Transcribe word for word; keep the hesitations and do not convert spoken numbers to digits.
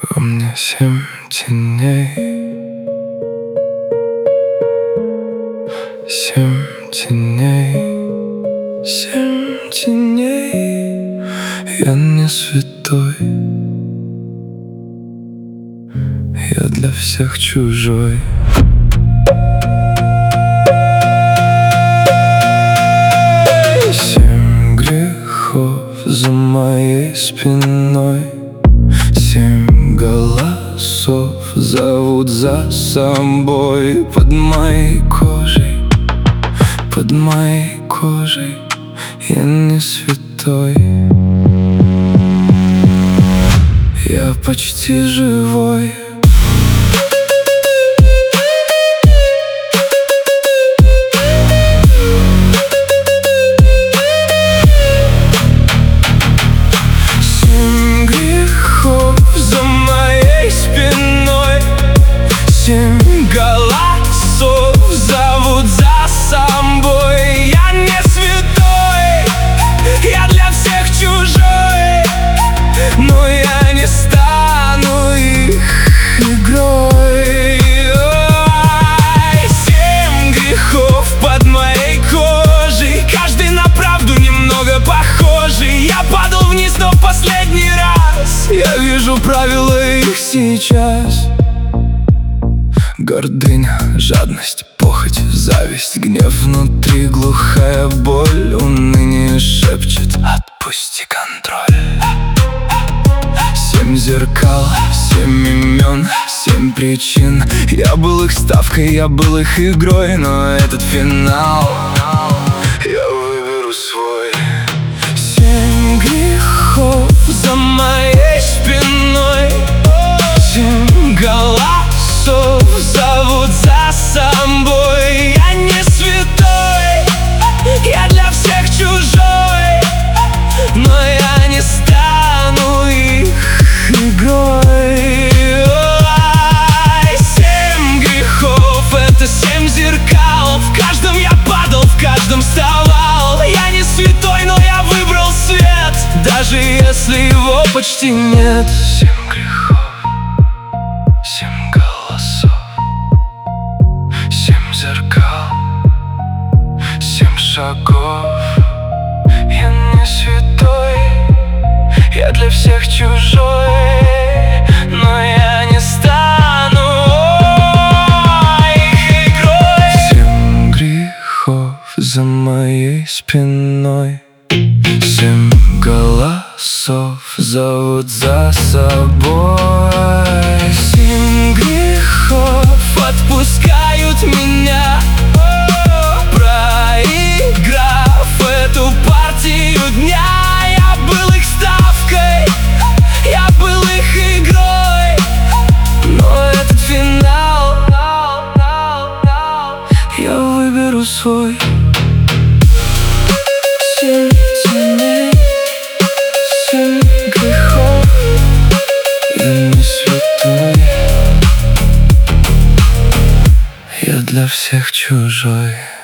Во мне семь теней, семь теней, семь теней. Я не святой, я для всех чужой. Семь грехов за моей спиной, семь голосов зовут за собой. Под моей кожей, под моей кожей я не святой, я почти живой. Семь грехов за моей спиной, семь голосов зовут за собой. Я не святой, я для всех чужой, но я не стану их игрой. Семь грехов под моей кожей, каждый на правду немного похожий. Я падал вниз, но в последний раз я вижу правила их сейчас. Гордыня, жадность, похоть, зависть, гнев внутри, глухая боль, уныние шепчет: отпусти контроль. Семь зеркал, семь имен, семь причин. Я был их ставкой, я был их игрой, но этот финал я выберу свой. Семь грехов за моей спиной, семь голосов зовут за собой. Я не святой, я для всех чужой, но я не стану их игрой. Семь грехов — это семь зеркал. В каждом я падал, в каждом вставал. Я не святой, но я выбрал свет, даже если его почти нет. Семь грехов, семь голосов, семь зеркал, семь шагов. Я не святой, я для всех чужой, но я не стану их игрой. Семь грехов за моей спиной, семь голосов зовут за собой. Семь грехов отпускают меня, проиграв эту партию дня. Я был их ставкой, я был их игрой, но этот финал я выберу свой. Семь теней, семь грехов, я не святой, я для всех чужой.